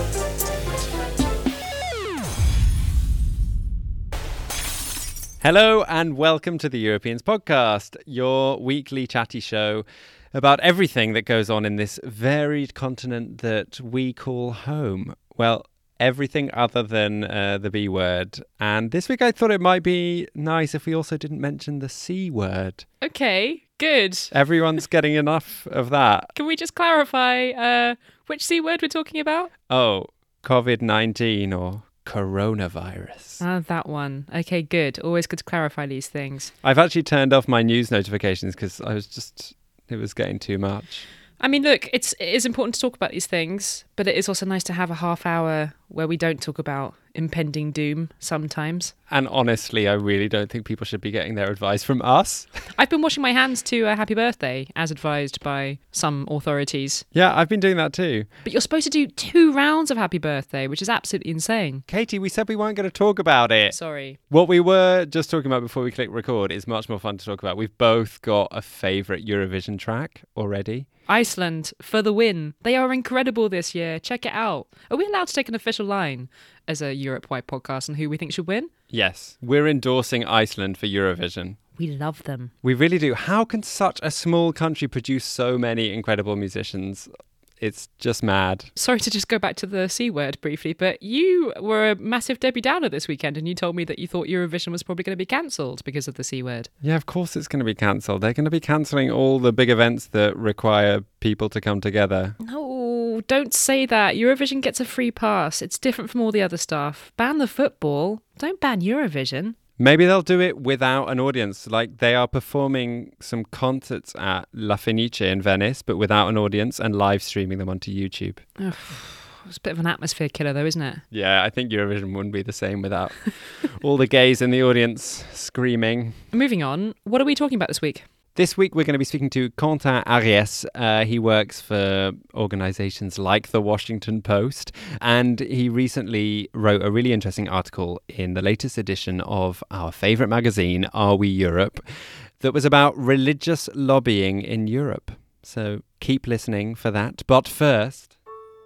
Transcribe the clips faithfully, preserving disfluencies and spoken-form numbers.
Hello and welcome to the Europeans Podcast, your weekly chatty show about everything that goes on in this varied continent that we call home. Well, everything other than uh, the B word. And this week I thought it might be nice if we also didn't mention the C word. Okay, good. Everyone's getting enough of that. Can we just clarify uh, which C word we're talking about? Oh, covid nineteen or coronavirus. Ah, that one. Okay, good. Always good to clarify these things. I've actually turned off my news notifications because I was just, it was getting too much. I mean, look, it's it is important to talk about these things, but it is also nice to have a half hour where we don't talk about impending doom sometimes. And honestly, I really don't think people should be getting their advice from us. I've been washing my hands to a happy birthday, as advised by some authorities. Yeah, I've been doing that too. But you're supposed to do two rounds of happy birthday, which is absolutely insane. Katie, we said we weren't going to talk about it. Sorry. What we were just talking about before we click record is much more fun to talk about. We've both got a favourite Eurovision track already. Iceland, for the win. They are incredible this year. Check it out. Are we allowed to take an official line as a Europe-wide podcast on who we think should win? Yes. We're endorsing Iceland for Eurovision. We love them. We really do. How can such a small country produce so many incredible musicians? It's just mad. Sorry to just go back to the C word briefly, but you were a massive Debbie Downer this weekend and you told me that you thought Eurovision was probably going to be cancelled because of the C word. Yeah, of course it's going to be cancelled. They're going to be cancelling all the big events that require people to come together. No, don't say that. Eurovision gets a free pass. It's different from all the other stuff. Ban the football. Don't ban Eurovision. Maybe they'll do it without an audience. Like they are performing some concerts at La Fenice in Venice, but without an audience and live streaming them onto YouTube. Ugh, it's a bit of an atmosphere killer though, isn't it? Yeah, I think Eurovision wouldn't be the same without all the gays in the audience screaming. Moving on, what are we talking about this week? This week, we're going to be speaking to Quentin Ariès. Uh, he works for organisations like The Washington Post, and he recently wrote a really interesting article in the latest edition of our favourite magazine, Are We Europe, that was about religious lobbying in Europe. So keep listening for that. But first...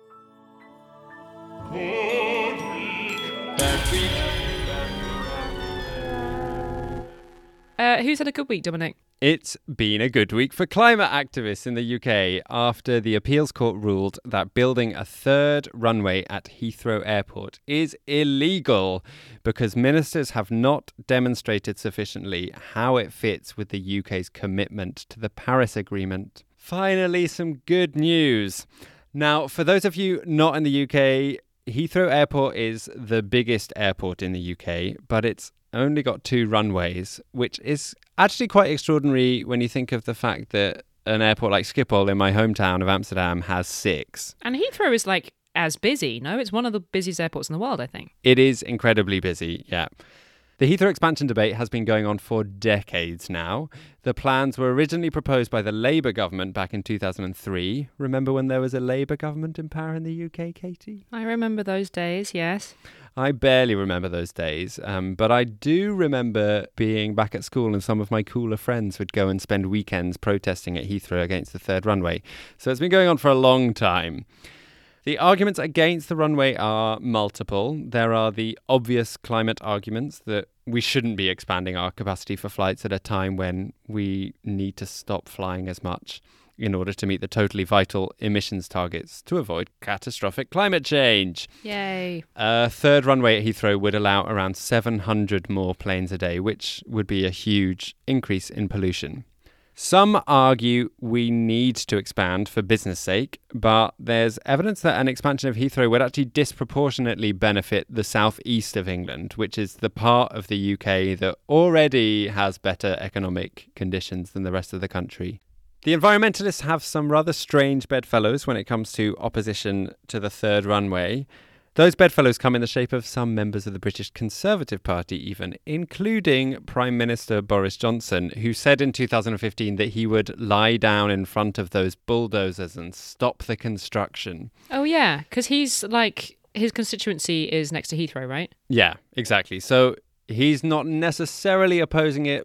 Uh, who's had a good week, Dominic? It's been a good week for climate activists in the U K after the appeals court ruled that building a third runway at Heathrow Airport is illegal because ministers have not demonstrated sufficiently how it fits with the U K's commitment to the Paris Agreement. Finally, some good news. Now, for those of you not in the U K, Heathrow Airport is the biggest airport in the U K, but it's only got two runways, which is actually quite extraordinary when you think of the fact that an airport like Schiphol in my hometown of Amsterdam has six. And Heathrow is like as busy, no? It's one of the busiest airports in the world, I think. It is incredibly busy, yeah. The Heathrow expansion debate has been going on for decades now. The plans were originally proposed by the Labour government back in two thousand three. Remember when there was a Labour government in power in the U K, Katie? I remember those days, yes. I barely remember those days, um, but I do remember being back at school and some of my cooler friends would go and spend weekends protesting at Heathrow against the third runway. So it's been going on for a long time. The arguments against the runway are multiple. There are the obvious climate arguments that we shouldn't be expanding our capacity for flights at a time when we need to stop flying as much in order to meet the totally vital emissions targets to avoid catastrophic climate change. Yay. A third runway at Heathrow would allow around seven hundred more planes a day, which would be a huge increase in pollution. Some argue we need to expand for business sake, but there's evidence that an expansion of Heathrow would actually disproportionately benefit the southeast of England, which is the part of the U K that already has better economic conditions than the rest of the country. The environmentalists have some rather strange bedfellows when it comes to opposition to the third runway. Those bedfellows come in the shape of some members of the British Conservative Party even, including Prime Minister Boris Johnson, who said in two thousand fifteen that he would lie down in front of those bulldozers and stop the construction. Oh, yeah, because he's like, his constituency is next to Heathrow, right? Yeah, exactly. So he's not necessarily opposing it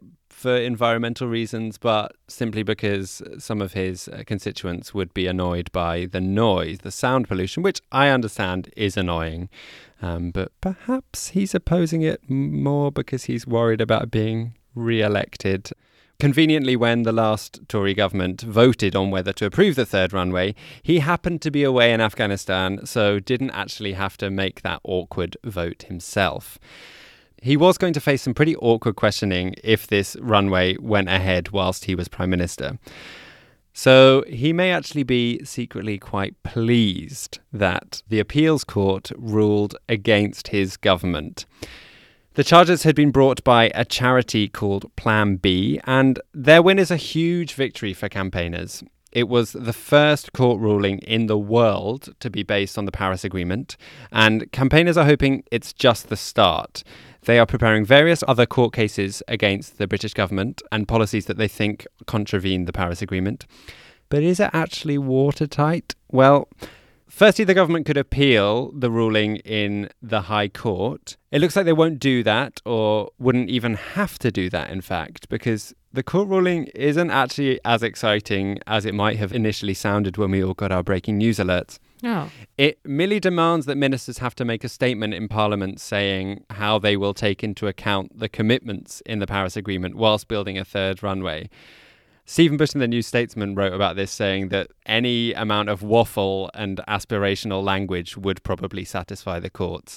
for environmental reasons, but simply because some of his uh, constituents would be annoyed by the noise, the sound pollution, which I understand is annoying. Um, but perhaps he's opposing it more because he's worried about being re-elected. Conveniently, when the last Tory government voted on whether to approve the third runway, he happened to be away in Afghanistan, so didn't actually have to make that awkward vote himself. He was going to face some pretty awkward questioning if this runway went ahead whilst he was Prime Minister. So he may actually be secretly quite pleased that the appeals court ruled against his government. The charges had been brought by a charity called Plan B, and their win is a huge victory for campaigners. It was the first court ruling in the world to be based on the Paris Agreement, and campaigners are hoping it's just the start. They are preparing various other court cases against the British government and policies that they think contravene the Paris Agreement. But is it actually watertight? Well, firstly, the government could appeal the ruling in the High Court. It looks like they won't do that, or wouldn't even have to do that, in fact, because the court ruling isn't actually as exciting as it might have initially sounded when we all got our breaking news alerts. Oh. It merely demands that ministers have to make a statement in Parliament saying how they will take into account the commitments in the Paris Agreement whilst building a third runway. Stephen Bush in the New Statesman wrote about this, saying that any amount of waffle and aspirational language would probably satisfy the courts.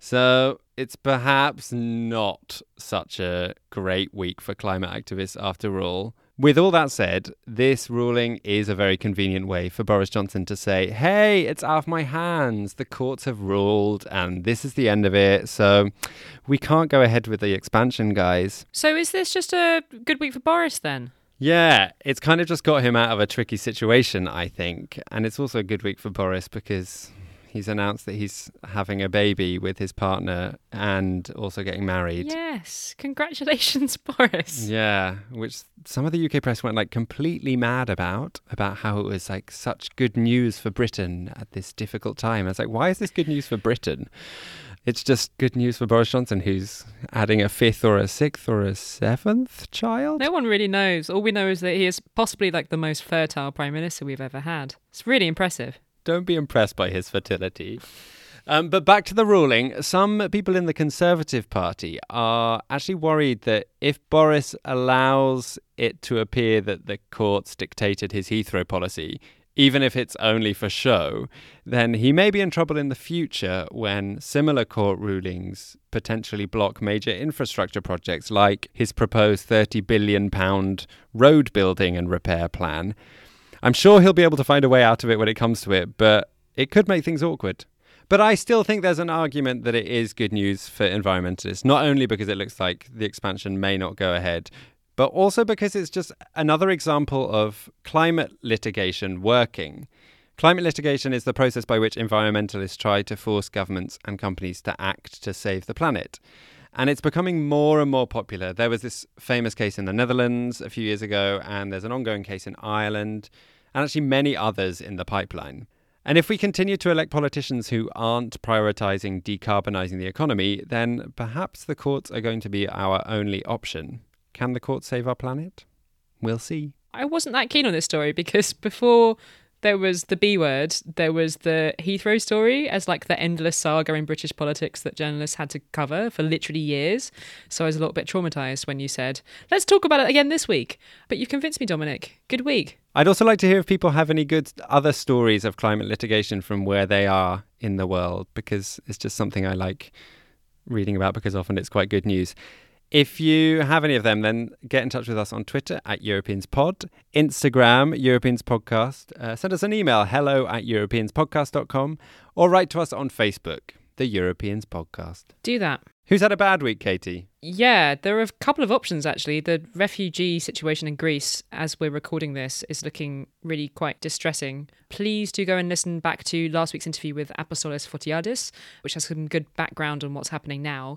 So it's perhaps not such a great week for climate activists after all. With all that said, this ruling is a very convenient way for Boris Johnson to say, hey, it's out of my hands. The courts have ruled and this is the end of it. So we can't go ahead with the expansion, guys. So is this just a good week for Boris then? Yeah, it's kind of just got him out of a tricky situation, I think. And it's also a good week for Boris because he's announced that he's having a baby with his partner and also getting married. Yes, congratulations, Boris. Yeah, which some of the U K press went like completely mad about, about how it was like such good news for Britain at this difficult time. I was like, why is this good news for Britain? It's just good news for Boris Johnson, who's adding a fifth or a sixth or a seventh child. No one really knows. All we know is that he is possibly like the most fertile Prime Minister we've ever had. It's really impressive. Don't be impressed by his fertility. Um, but back to the ruling, some people in the Conservative Party are actually worried that if Boris allows it to appear that the courts dictated his Heathrow policy, even if it's only for show, then he may be in trouble in the future when similar court rulings potentially block major infrastructure projects like his proposed thirty billion pounds road building and repair plan. I'm sure he'll be able to find a way out of it when it comes to it, but it could make things awkward. But I still think there's an argument that it is good news for environmentalists, not only because it looks like the expansion may not go ahead, but also because it's just another example of climate litigation working. Climate litigation is the process by which environmentalists try to force governments and companies to act to save the planet. And it's becoming more and more popular. There was this famous case in the Netherlands a few years ago, and there's an ongoing case in Ireland, and actually many others in the pipeline. And if we continue to elect politicians who aren't prioritising decarbonising the economy, then perhaps the courts are going to be our only option. Can the court save our planet? We'll see. I wasn't that keen on this story because before there was the B word, there was the Heathrow story as like the endless saga in British politics that journalists had to cover for literally years. So I was a little bit traumatised when you said, let's talk about it again this week. But you convinced me, Dominic. Good week. I'd also like to hear if people have any good other stories of climate litigation from where they are in the world, because it's just something I like reading about because often it's quite good news. If you have any of them, then get in touch with us on Twitter at Europeans Pod, Instagram, Europeans Podcast. Uh, send us an email, hello at europeans podcast dot com, or write to us on Facebook, The Europeans Podcast. Do that. Who's had a bad week, Katie? Yeah, there are a couple of options, actually. The refugee situation in Greece, as we're recording this, is looking really quite distressing. Please do go and listen back to last week's interview with Apostolos Fotiadis, which has some good background on what's happening now.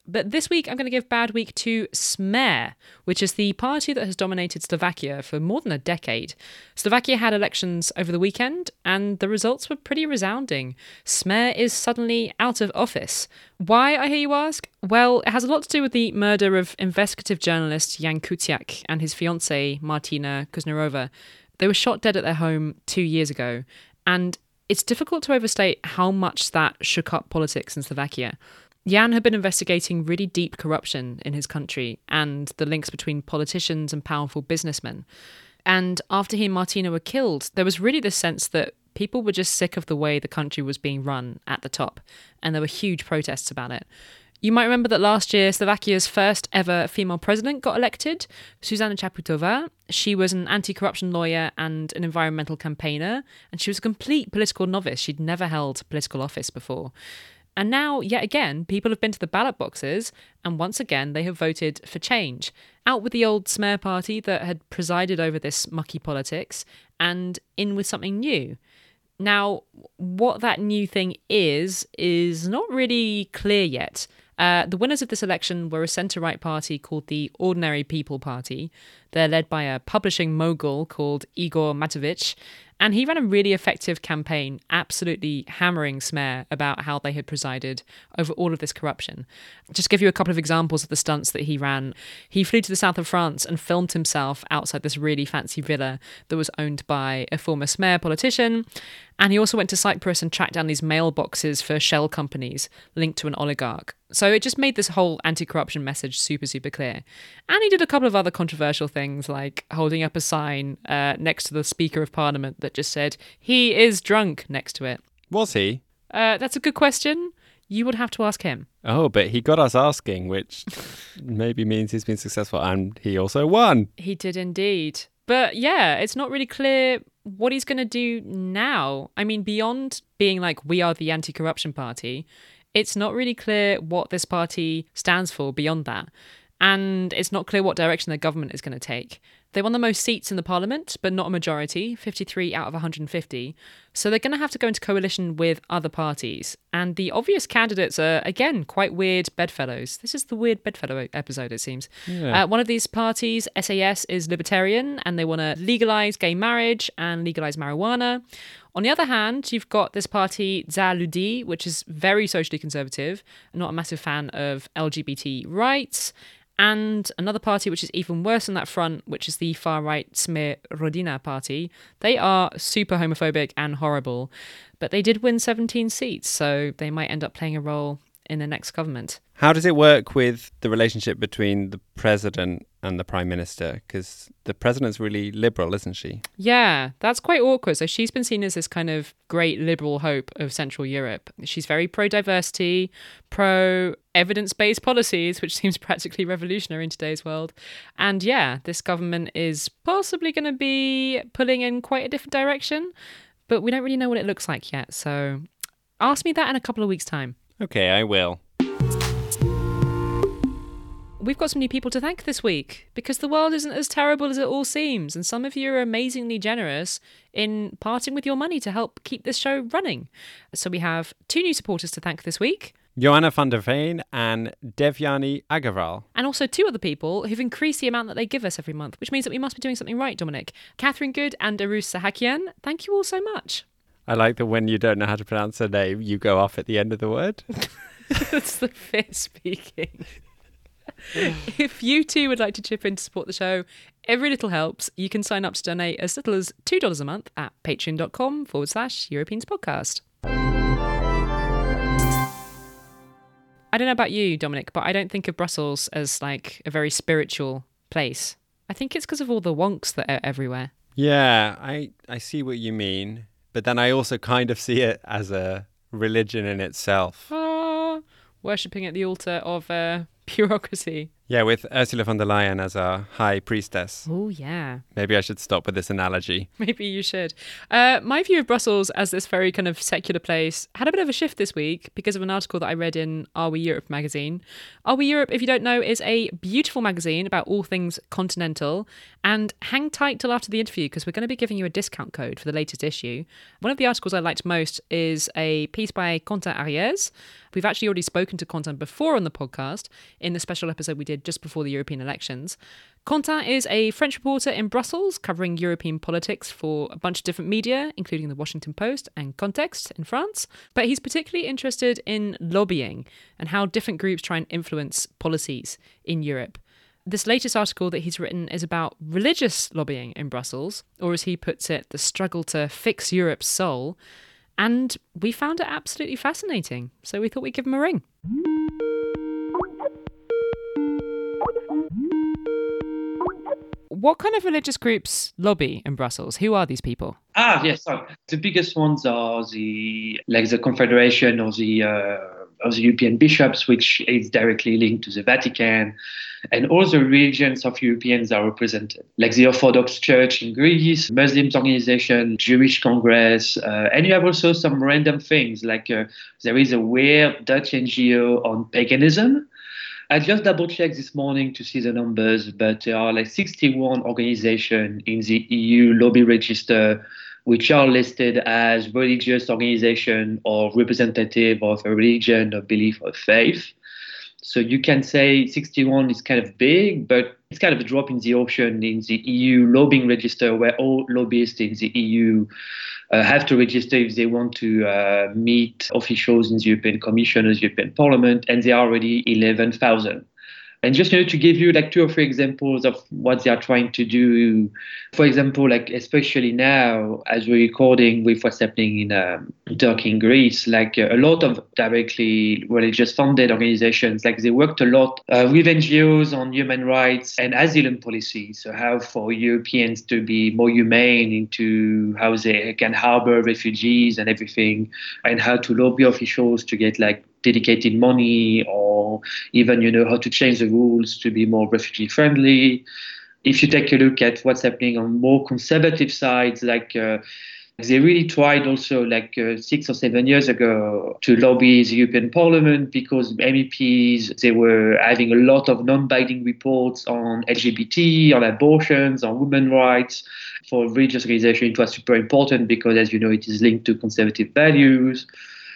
But this week, I'm going to give bad week to Smer, which is the party that has dominated Slovakia for more than a decade. Slovakia had elections over the weekend, and the results were pretty resounding. Smer is suddenly out of office. Why, I hear you ask? Well, it has a lot to do with the murder of investigative journalist Jan Kuciak and his fiancée, Martina Kuznarova. They were shot dead at their home two years ago, and it's difficult to overstate how much that shook up politics in Slovakia. Jan had been investigating really deep corruption in his country and the links between politicians and powerful businessmen. And after he and Martina were killed, there was really this sense that people were just sick of the way the country was being run at the top, and there were huge protests about it. You might remember that last year, Slovakia's first ever female president got elected, Zuzana Čaputová. She was an anti-corruption lawyer and an environmental campaigner, and she was a complete political novice. She'd never held political office before. And now, yet again, people have been to the ballot boxes, and once again, they have voted for change. Out with the old Smer party that had presided over this mucky politics, and in with something new. Now, what that new thing is, is not really clear yet. Uh, the winners of this election were a centre-right party called the Ordinary People Party. They're led by a publishing mogul called Igor Matovic, and he ran a really effective campaign, absolutely hammering Smer about how they had presided over all of this corruption. Just give you a couple of examples of the stunts that he ran. He flew to the south of France and filmed himself outside this really fancy villa that was owned by a former Smer politician. And he also went to Cyprus and tracked down these mailboxes for shell companies linked to an oligarch. So it just made this whole anti-corruption message super, super clear. And he did a couple of other controversial things, like holding up a sign uh, next to the Speaker of Parliament that just said, "He is drunk," next to it. Was he? Uh, that's a good question. You would have to ask him. Oh, but he got us asking, which maybe means he's been successful, and he also won. He did indeed. But yeah, it's not really clear what he's going to do now. I mean, beyond being like, we are the anti-corruption party, it's not really clear what this party stands for beyond that. And it's not clear what direction the government is going to take. They won the most seats in the parliament, but not a majority, fifty-three out of one hundred fifty. So they're going to have to go into coalition with other parties. And the obvious candidates are, again, quite weird bedfellows. This is the weird bedfellow episode, it seems. Yeah. Uh, one of these parties, S A S, is libertarian, and they want to legalise gay marriage and legalise marijuana. On the other hand, you've got this party, Za Ľudí, which is very socially conservative, not a massive fan of L G B T rights. And another party which is even worse on that front, which is the far-right Smer Rodina party. They are super homophobic and horrible, but they did win seventeen seats, so they might end up playing a role in the next government. How does it work with the relationship between the president and the prime minister? Because the president's really liberal, isn't she? Yeah, that's quite awkward. So she's been seen as this kind of great liberal hope of Central Europe. She's very pro-diversity, pro-evidence-based policies, which seems practically revolutionary in today's world. And yeah, this government is possibly going to be pulling in quite a different direction, but we don't really know what it looks like yet. So ask me that in a couple of weeks' time. Okay, I will. We've got some new people to thank this week because the world isn't as terrible as it all seems, and some of you are amazingly generous in parting with your money to help keep this show running. So we have two new supporters to thank this week. Joanna van der Veen and Devyani Agarwal. And also two other people who've increased the amount that they give us every month, which means that we must be doing something right, Dominic. Catherine Good and Arus Sahakian, thank you all so much. I like that when you don't know how to pronounce a name, you go off at the end of the word. That's the fear speaking. If you too would like to chip in to support the show, every little helps. You can sign up to donate as little as two dollars a month at patreon.com forward slash Europeans podcast. I don't know about you, Dominic, but I don't think of Brussels as like a very spiritual place. I think it's because of all the wonks that are everywhere. Yeah, I, I see what you mean. But then I also kind of see it as a religion in itself. Ah, worshipping at the altar of uh, bureaucracy. Yeah, with Ursula von der Leyen as our high priestess. Oh, yeah. Maybe I should stop with this analogy. Maybe you should. Uh, my view of Brussels as this very kind of secular place had a bit of a shift this week because of an article that I read in Are We Europe magazine. Are We Europe, if you don't know, is a beautiful magazine about all things continental. And hang tight till after the interview because we're going to be giving you a discount code for the latest issue. One of the articles I liked most is a piece by Quentin Ariès. We've actually already spoken to Quentin before on the podcast in the special episode we did just before the European elections. Quentin is a French reporter in Brussels covering European politics for a bunch of different media, including the Washington Post and Context in France. But he's particularly interested in lobbying and how different groups try and influence policies in Europe. This latest article that he's written is about religious lobbying in Brussels, or as he puts it, the struggle to fix Europe's soul. And we found it absolutely fascinating, so we thought we'd give him a ring. What kind of religious groups lobby in Brussels? Who are these people? Ah, yes. So the biggest ones are the like the Confederation or the uh, of the European bishops, which is directly linked to the Vatican, and all the religions of Europeans are represented, like the Orthodox Church in Greece, Muslims organization, Jewish Congress, uh, and you have also some random things like uh, there is a weird Dutch N G O on paganism. I just double checked this morning to see the numbers, but there are like sixty-one organizations in the E U lobby register which are listed as religious organization or representative of a religion, of belief, or faith. So you can say sixty-one is kind of big, but it's kind of a drop in the ocean in the E U lobbying register, where all lobbyists in the E U uh, have to register if they want to uh, meet officials in the European Commission or the European Parliament, and there are already eleven thousand. And just you know, to give you like two or three examples of what they are trying to do, for example, like especially now as we're recording with what's happening in um, Turkey and Greece, like uh, a lot of directly religious funded organizations, like they worked a lot uh, with N G Os on human rights and asylum policy. So how for Europeans to be more humane into how they can harbor refugees and everything, and how to lobby officials to get like dedicated money, or even, you know, how to change the rules to be more refugee friendly. If you take a look at what's happening on more conservative sides, like uh, they really tried also like uh, six or seven years ago to lobby the European Parliament because M E Ps, they were having a lot of non-binding reports on L G B T, on abortions, on women's rights. For religious organization, it was super important because, as you know, it is linked to conservative values.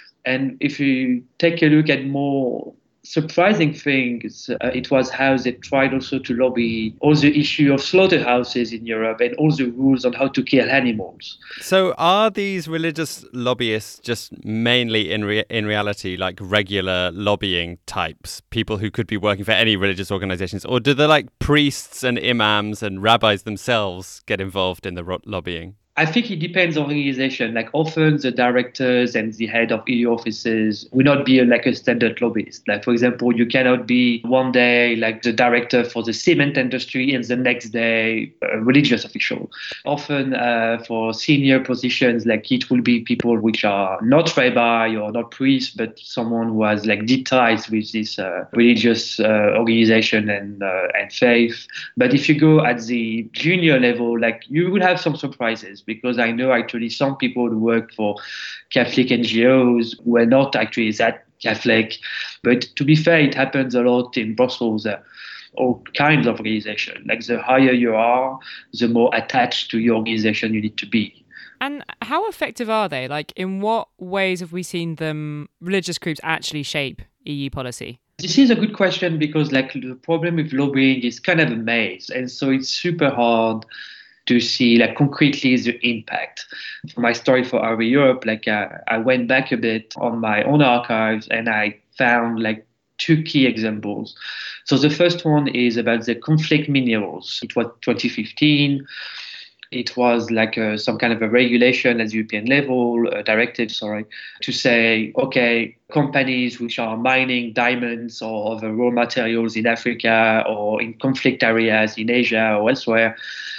And if you take a look at more surprising things, uh, it was how they tried also to lobby all the issue of slaughterhouses in Europe and all the rules on how to kill animals. So are these religious lobbyists just mainly in re- in reality like regular lobbying types, people who could be working for any religious organizations, or do the like priests and imams and rabbis themselves get involved in the ro- lobbying? I think it depends on organization. Like often the directors and the head of E U offices will not be a, like a standard lobbyist. Like, for example, you cannot be one day like the director for the cement industry and the next day a religious official. Often uh, for senior positions, like it will be people which are not rabbi or not priest, but someone who has like deep ties with this uh, religious uh, organization and, uh, and faith. But if you go at the junior level, like you will have some surprises. Because I know actually some people who work for Catholic N G Os were not actually that Catholic. But to be fair, it happens a lot in Brussels, uh, all kinds of organizations. Like the higher you are, the more attached to your organization you need to be. And how effective are they? Like, in what ways have we seen them, religious groups, actually shape E U policy? This is a good question because like the problem with lobbying is kind of a maze. And so it's super hard to see like concretely the impact. For my story for R E Europe, like uh, I went back a bit on my own archives and I found like two key examples. So the first one is about the conflict minerals. It was twenty fifteen. It was like uh, some kind of a regulation at the European level, a directive, sorry, to say, okay, companies which are mining diamonds or other raw materials in Africa or in conflict areas in Asia or elsewhere,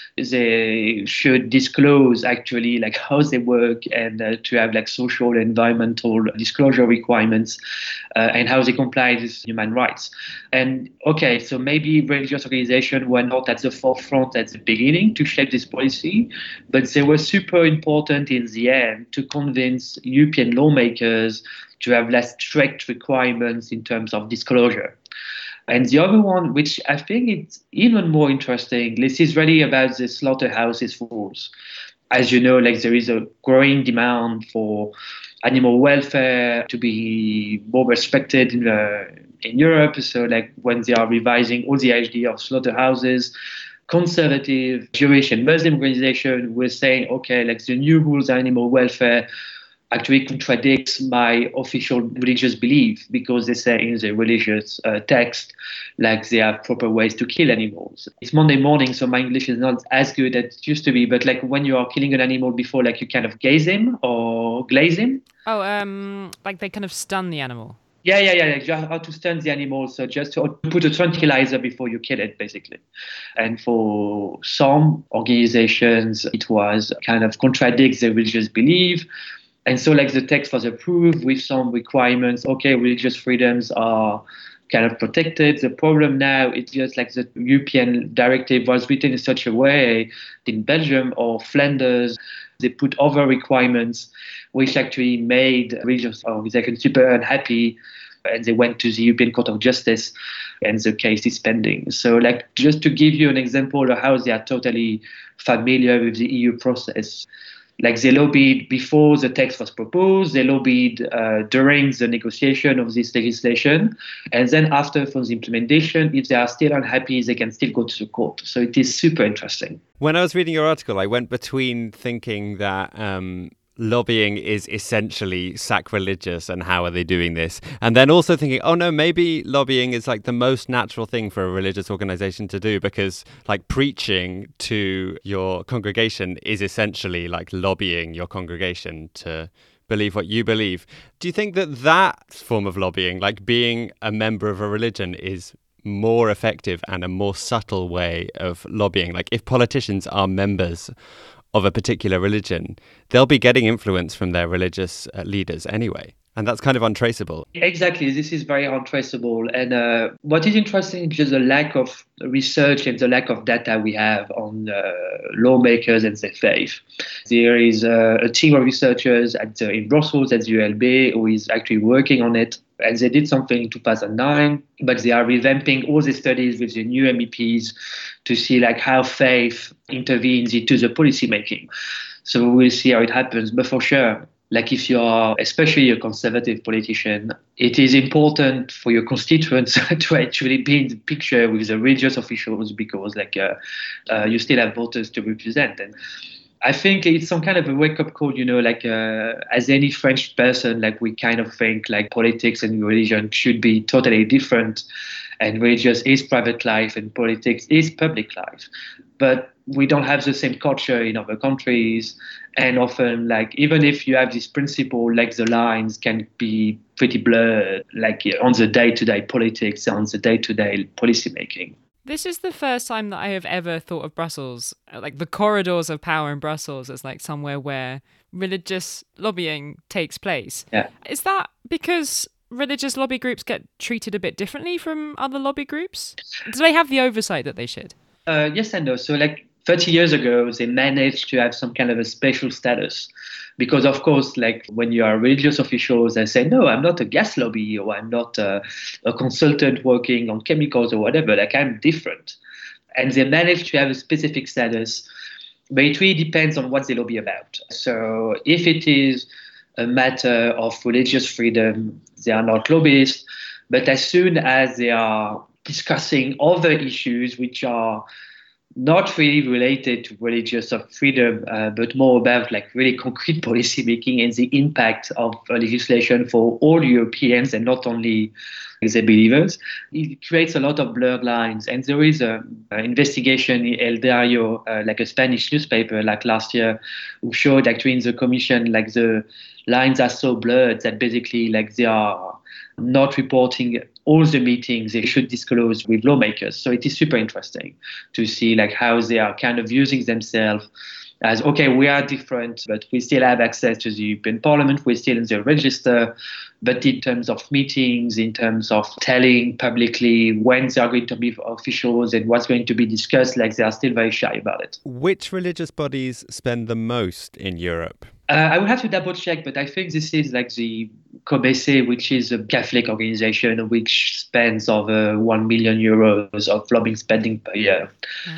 they should disclose actually like how they work and uh, to have like social and environmental disclosure requirements uh, and how they comply with human rights. And okay, so maybe religious organizations were not at the forefront at the beginning to shape this policy, but they were super important in the end to convince European lawmakers to have less strict requirements in terms of disclosure. And the other one, which I think it's even more interesting, this is really about the slaughterhouses rules. As you know, like there is a growing demand for animal welfare to be more respected in uh, in Europe. So like when they are revising all the H D of slaughterhouses, conservative Jewish and Muslim organization were saying, okay, like the new rules on animal welfare actually contradicts my official religious belief because they say in the religious uh, text, like they have proper ways to kill animals. It's Monday morning, so my English is not as good as it used to be. But like when you are killing an animal before, like you kind of gaze him or glaze him. Oh, um, like they kind of stun the animal. Yeah, yeah, yeah. Like just how to stun the animal. So just to put a tranquilizer before you kill it, basically. And for some organizations, it was kind of contradicts their religious belief. And so like the text was approved with some requirements. Okay, religious freedoms are kind of protected. The problem now is just like the European directive was written in such a way in Belgium or Flanders, they put other requirements which actually made religious organizations super unhappy. And they went to the European Court of Justice and the case is pending. So like just to give you an example of how they are totally familiar with the E U process. Like they lobbied before the text was proposed, they lobbied uh, during the negotiation of this legislation, and then after for the implementation, if they are still unhappy, they can still go to the court. So it is super interesting. When I was reading your article, I went between thinking that um, lobbying is essentially sacrilegious and how are they doing this? And then also thinking, oh no, maybe lobbying is like the most natural thing for a religious organization to do because like preaching to your congregation is essentially like lobbying your congregation to believe what you believe. Do you think that that form of lobbying, like being a member of a religion, is more effective and a more subtle way of lobbying? Like if politicians are members of a particular religion, they'll be getting influence from their religious uh, leaders anyway. And that's kind of untraceable. Exactly. This is very untraceable. And uh, what is interesting is just the lack of research and the lack of data we have on uh, lawmakers and their faith. There is uh, a team of researchers at the, in Brussels at the U L B who is actually working on it. And they did something in two thousand nine, but they are revamping all the studies with the new M E Ps to see like how faith intervenes into the policy making. So we'll see how it happens. But for sure, like if you are especially a conservative politician, it is important for your constituents to actually be in the picture with the religious officials because like uh, uh, you still have voters to represent. And I think it's some kind of a wake-up call, you know, like uh, as any French person, like we kind of think like politics and religion should be totally different and religious is private life and politics is public life. But we don't have the same culture in other countries. And often, like, even if you have this principle, like the lines can be pretty blurred, like on the day-to-day politics, on the day-to-day policy making. This is the first time that I have ever thought of Brussels, like the corridors of power in Brussels, as like somewhere where religious lobbying takes place. Yeah. Is that because religious lobby groups get treated a bit differently from other lobby groups? Do they have the oversight that they should? Uh, yes and no. So like thirty years ago, they managed to have some kind of a special status. Because, of course, like when you are religious officials, they say, no, I'm not a gas lobby or I'm not a, a consultant working on chemicals or whatever. Like I'm different. And they manage to have a specific status. But it really depends on what they lobby about. So if it is a matter of religious freedom, they are not lobbyists. But as soon as they are discussing other issues which are not really related to religious freedom, uh, but more about like really concrete policy making and the impact of uh, legislation for all Europeans and not only the believers. It creates a lot of blurred lines. And there is an investigation in El Diario, uh, like a Spanish newspaper, like last year, who showed actually in the commission, like the lines are so blurred that basically like they are not reporting all the meetings they should disclose with lawmakers. So it is super interesting to see like how they are kind of using themselves as, okay, we are different, but we still have access to the European Parliament, we're still in the register, but in terms of meetings, in terms of telling publicly when they are going to be officials and what's going to be discussed, like they are still very shy about it. Which religious bodies spend the most in Europe? Uh, I would have to double check, but I think this is like the C O B S E, which is a Catholic organization which spends over one million euros of lobbying spending per year. Wow.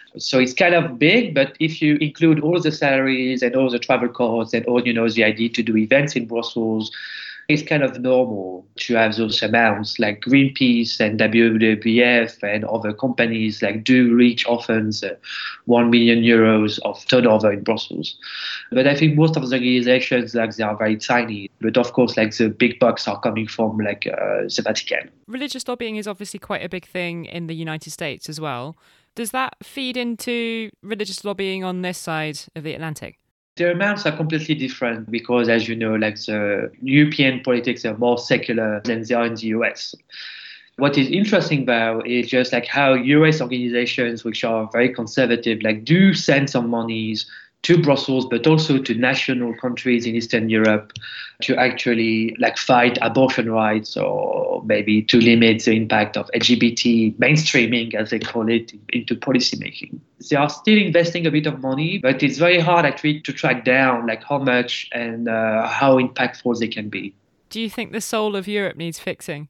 So it's kind of big, but if you include all the salaries and all the travel costs and all, you know, the idea to do events in Brussels, it's kind of normal to have those amounts. Like Greenpeace and W W F and other companies like do reach often the one million euros of turnover in Brussels. But I think most of the organizations, like, they are very tiny. But of course, like, the big bucks are coming from like uh, the Vatican. Religious lobbying is obviously quite a big thing in the United States as well. Does that feed into religious lobbying on this side of the Atlantic? The amounts are completely different because, as you know, like the European politics are more secular than they are in the U S. What is interesting about is just like how U S organizations, which are very conservative, like do send some monies to Brussels, but also to national countries in Eastern Europe to actually like fight abortion rights or maybe to limit the impact of L G B T mainstreaming, as they call it, into policymaking. They are still investing a bit of money, but it's very hard actually to track down like how much and uh, how impactful they can be. Do you think the soul of Europe needs fixing?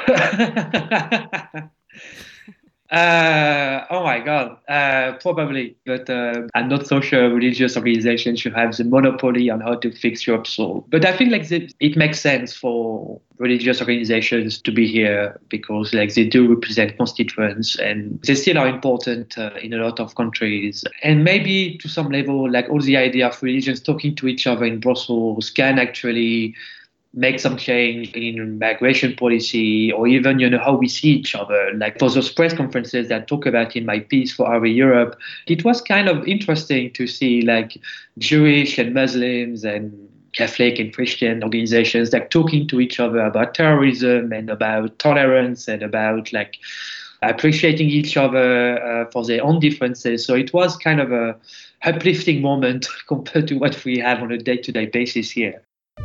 Uh, oh my God, uh, probably. But uh, I'm not so sure religious organizations should have the monopoly on how to fix Europe's soul. But I think like the, it makes sense for religious organizations to be here because like they do represent constituents and they still are important uh, in a lot of countries. And maybe to some level, like all the idea of religions talking to each other in Brussels can actually make some change in migration policy or even, you know, how we see each other. Like for those press conferences that I talk about in my piece for Our Europe, it was kind of interesting to see like Jewish and Muslims and Catholic and Christian organizations like talking to each other about terrorism and about tolerance and about like appreciating each other uh, for their own differences. So it was kind of a uplifting moment compared to what we have on a day-to-day basis here.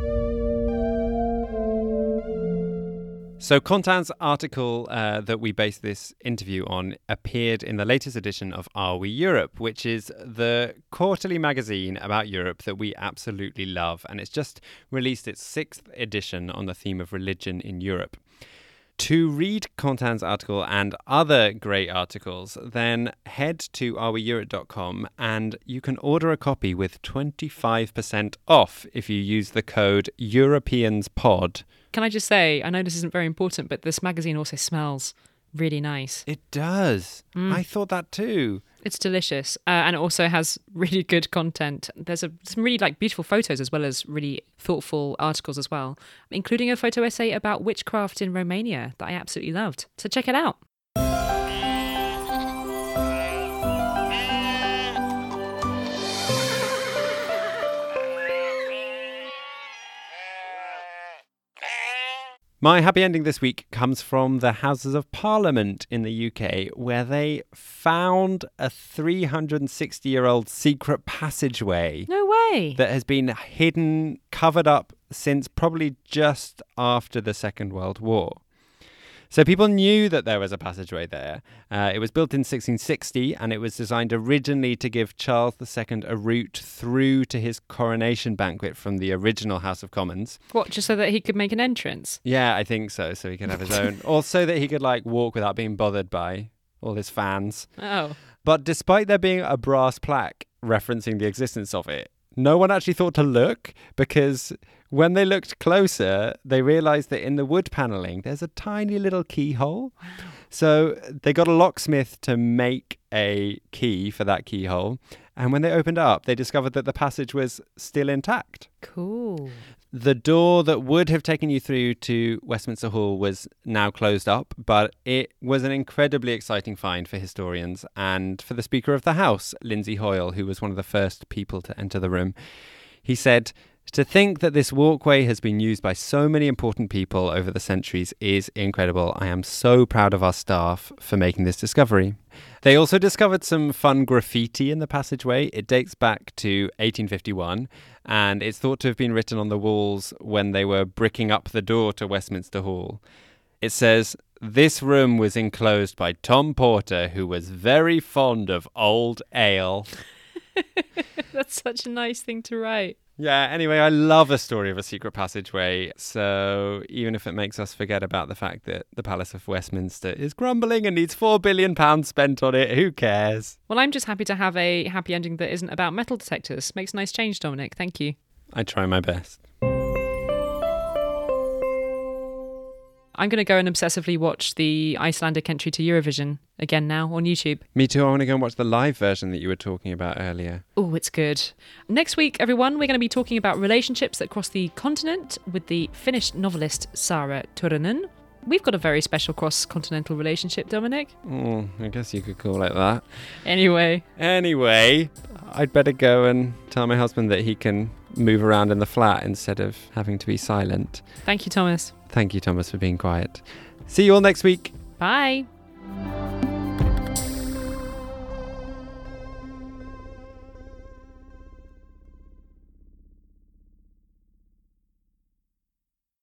So Quentin's article uh, that we based this interview on appeared in the latest edition of Are We Europe, which is the quarterly magazine about Europe that we absolutely love. And it's just released its sixth edition on the theme of religion in Europe. To read Quentin's article and other great articles, then head to are we europe dot com and you can order a copy with twenty-five percent off if you use the code EuropeansPod. Can I just say, I know this isn't very important, but this magazine also smells really nice. It does. Mm. I thought that too. It's delicious. Uh, and it also has really good content. There's a, some really like beautiful photos as well as really thoughtful articles as well, including a photo essay about witchcraft in Romania that I absolutely loved. So check it out. My happy ending this week comes from the Houses of Parliament in the U K, where they found a three hundred sixty year old secret passageway. No way. That has been hidden, covered up since probably just after the Second World War. So people knew that there was a passageway there. Uh, it was built in sixteen sixty and it was designed originally to give Charles the Second a route through to his coronation banquet from the original House of Commons. What, just so that he could make an entrance? Yeah, I think so, so he could have his own. Or so that he could like walk without being bothered by all his fans. Oh. But despite there being a brass plaque referencing the existence of it, no one actually thought to look because when they looked closer, they realised that in the wood panelling, there's a tiny little keyhole. Wow. So they got a locksmith to make a key for that keyhole. And when they opened up, they discovered that the passage was still intact. Cool. The door that would have taken you through to Westminster Hall was now closed up, but it was an incredibly exciting find for historians and for the Speaker of the House, Lindsay Hoyle, who was one of the first people to enter the room. He said, "To think that this walkway has been used by so many important people over the centuries is incredible. I am so proud of our staff for making this discovery." They also discovered some fun graffiti in the passageway. It dates back to eighteen fifty-one, and it's thought to have been written on the walls when they were bricking up the door to Westminster Hall. It says, "This room was enclosed by Tom Porter, who was very fond of old ale." That's such a nice thing to write. Yeah, anyway, I love a story of a secret passageway. So even if it makes us forget about the fact that the Palace of Westminster is crumbling and needs four billion pounds spent on it, who cares? Well, I'm just happy to have a happy ending that isn't about metal detectors. Makes a nice change, Dominic. Thank you. I try my best. I'm going to go and obsessively watch the Icelandic entry to Eurovision again now on YouTube. Me too. I want to go and watch the live version that you were talking about earlier. Oh, it's good. Next week, everyone, we're going to be talking about relationships that cross the continent with the Finnish novelist Saara Turunen. We've got a very special cross-continental relationship, Dominic. Oh, I guess you could call it that. Anyway. Anyway, I'd better go and tell my husband that he can move around in the flat instead of having to be silent. Thank you, Thomas. Thank you, Thomas, for being quiet. See you all next week. Bye.